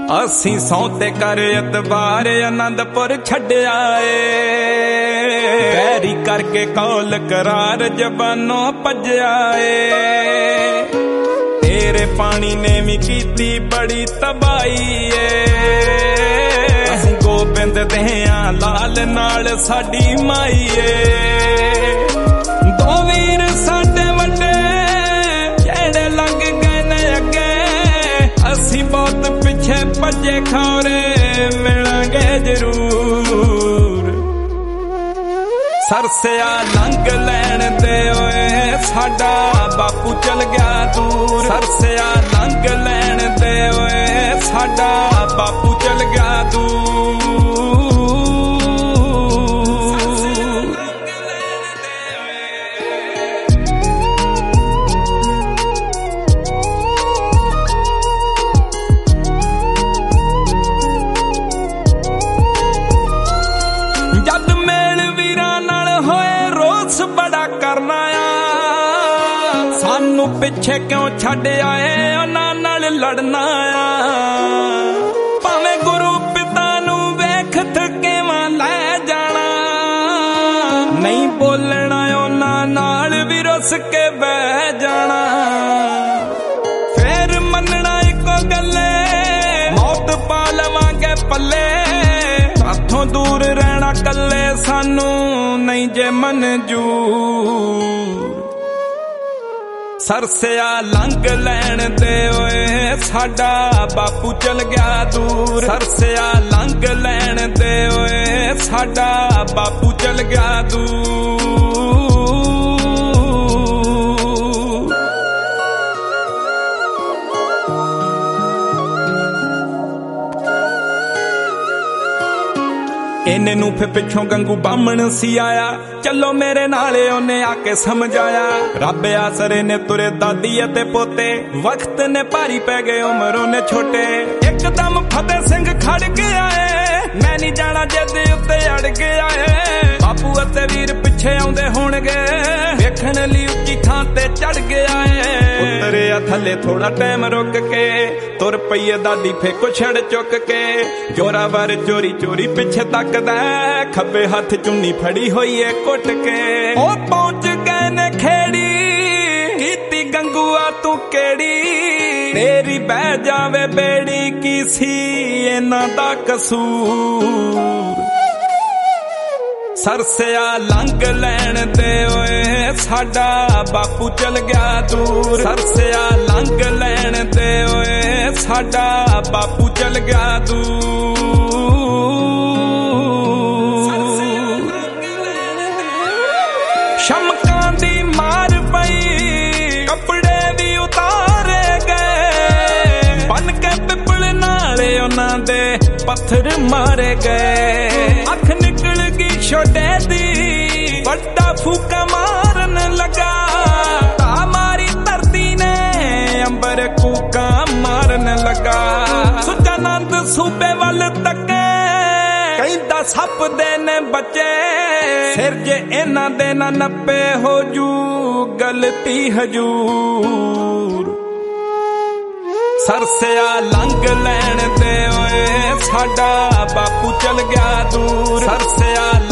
ਅਸੀਂ ਸੌਂਤੇ ਕਰ ਇਤਬਾਰ ਆਨੰਦਪੁਰ ਛੱਡਿਆ ਏ ਪੈਰੀ ਕਰਕੇ ਕੌਲ ਕਰਾਰ ਜ਼ਬਾਨੋਂ ਭੱਜਿਆ ਏ ਤੇਰੇ ਪਾਣੀ ਨੇ ਵੀ ਕੀਤੀ ਬੜੀ ਤਬਾਹੀ ਏ ਅਸੀਂ ਗੋਬਿੰਦ ਦੇਆਂ ਲਾਲ ਨਾਲ ਸਾਡੀ ਮਾਈ ਏ ਦੋ ਵੀਰ ਸਾਡੇ ਵੱਡੇ ਜਿਹੜੇ ਲੰਘ ਗਏ ਨੇ ਅੱਗੇ ਅਸੀਂ ਬਹੁਤ ਪਿੱਛੇ ਭੱਜੇ ਖੌਰੇ ਮਿਲਾਂਗੇ ਜ਼ਰੂਰ ਸਰਸਿਆ ਲੰਘ ਲੈਣ ਦੇ ਓਏ ਸਾਡਾ ਬਾਪੂ ਚਲ ਗਿਆ ਦੂਰ ਸਰਸਿਆ ਲੰਘ ਲੈਣ ਦੇ ਓਏ ਸਾਡਾ ਬਾਪੂ ਚਲ ਗਿਆ ਦੂਰ ਜਦ ਮੇਲ ਵੀਰਾਂ ਨਾਲ ਹੋਏ ਰੋਸ ਬੜਾ ਕਰਨਾ ਆ ਸਾਨੂੰ ਪਿੱਛੇ ਕਿਉਂ ਛੱਡ ਆਏ ਉਹਨਾਂ ਨਾਲ ਲੜਨਾ ਆ ਭਾਵੇਂ ਗੁਰੂ ਪਿਤਾ ਨੂੰ ਵੇਖ ਥਕੇਵਾਂ ਲੈ ਜਾਣਾ ਨਹੀਂ ਬੋਲਣਾ ਉਹਨਾਂ ਨਾਲ ਵੀ ਰੁੱਸ ਕੇ ਬਹਿ ਜਾਣਾ ਫੇਰ ਮੰਨਣਾ ਇੱਕੋ ਗੱਲੇ ਮੌਤ ਪਾ ਲਵਾਂਗੇ ਪੱਲੇ ਸਾਥੋਂ ਦੂਰ ਰਹਿਣਾ ਕੱਲੇ ਸਾਨੂੰ ਨਹੀਂ ਜੇ ਮਨਜ਼ੂਰ ਸਰਸਿਆ ਲੰਘ ਲੈਣ ਦੇ ਓਏ ਸਾਡਾ ਬਾਪੂ ਚਲ ਗਿਆ ਦੂਰ ਸਰਸਿਆ ਲੰਘ ਲੈਣ ਦੇ ਓਏ ਸਾਡਾ ਬਾਪੂ ਚਲ ਗਿਆ ਦੂਰ ਇਹਨੇ ਨੂੰ ਫਿਰ ਪਿੱਛੋਂ ਗੰਗੂ ਬਾਹਮਣ ਸੀ ਆਇਆ ਚੱਲੋ ਮੇਰੇ ਨਾਲ ਉਹਨੇ ਆ ਕੇ ਸਮਝਾਇਆ ਰੱਬ ਆਸਰੇ ਨੇ ਤੁਰੇ ਦਾਦੀ ਅਤੇ ਪੋਤੇ ਵਕਤ ਨੇ ਭਾਰੀ ਪੈ ਗਏ ਉਮਰੋਂ ਨੇ ਛੋਟੇ ਇੱਕਦਮ ਫਤਿਹ ਸਿੰਘ ਖੜ ਕੇ ਆਏ ਮੈਂ ਨਹੀਂ ਜਾਣਾ ਜਿੱਦ ਉੱਤੇ ਅੜ ਗਿਆ ਏ ਬਾਪੂ ਅਤੇ ਵੀਰ ਪਿੱਛੇ ਆਉਂਦੇ ਹੋਣਗੇ ਵੇਖਣ ਲਈ ਉੱਚੀ ਥਾਂ ਤੇ ਚੜ ਗਿਆ ਏ ਉਤਰਿਆ ਥੱਲੇ ਥੋੜਾ ਟਾਈਮ ਰੁਕ ਕੇ ਤੁਰ ਪਈਏ ਦਾਦੀ ਫੇ ਕੁਛੜ ਚੁੱਕ ਕੇ ਜੋਰਾਵਰ ਚੋਰੀ ਚੋਰੀ ਪਿੱਛੇ ਤੱਕਦਾ ਖੱਬੇ ਹੱਥ ਚੁੰਨੀ ਫੜੀ ਹੋਈ ਏ ਕੁੱਟ ਕੇ ਉਹ ਪਹੁੰਚ ਗਏ ਨੇ ਖੇੜੀ ਕੀਤੀ ਗੰਗੂਆ ਤੂੰ ਕਿਹੜੀ ਤੇਰੀ ਬਹਿ ਜਾਵੇ ਬੇੜੀ ਕੀ ਸੀ ਇਹਨਾਂ ਦਾ ਕਸੂਰ ਸਰਸਿਆ ਲੰਘ ਲੈਣ ਦੇ ਓਏ ਸਾਡਾ ਬਾਪੂ ਚਲ ਗਿਆ ਦੂਰ ਸਰਸਿਆ ਲੰਘ ਲੈਣ ਦੇ ਓਏ ਸਾਡਾ ਬਾਪੂ ਚਲ ਗਿਆ ਦੂਰ ਸ਼ਮਕਾਂ ਦੀ ਮਾਰ ਪਈ ਕੱਪੜੇ ਵੀ ਉਤਾਰੇ ਗਏ ਬਨ ਕੇ ਪਿੱਪਲ ਨਾਲੇ ਉਹਨਾਂ ਦੇ ਪੱਥਰ ਮਾਰੇ ਗਏ ਅੱਖ ਨਿਕਲ ਗਈ ਛੋਟੇ ਦੀ ਵੱਡਾ ਫੂਕਾ ਮਾਰਨ ਲੱਗਾ ਤਾ ਮਾਰੀ ਧਰਤੀ ਨੇ ਅੰਬਰ ਕੂਕਾ ਮਾਰਨ ਲੱਗਾ ਸੁਚਾਨੰਦ ਸੂਬੇ ਵੱਲ ਤੱਕੇ ਕਹਿੰਦਾ ਸੱਪ ਦੇ ਨੇ ਬੱਚੇ ਸਿਰ ਜੇ ਇਹਨਾਂ ਦੇ ਨਾ ਨੱਪੇ ਹੋ ਜੂ ਗਲਤੀ ਹਜੂਰ ਸਰਸਿਆ ਲੰਘ ਲੈਣ ਦੇ ਓਏ ਸਾਡਾ ਬਾਪੂ ਚਲ ਗਿਆ ਦੂਰ ਸਰਸਿਆ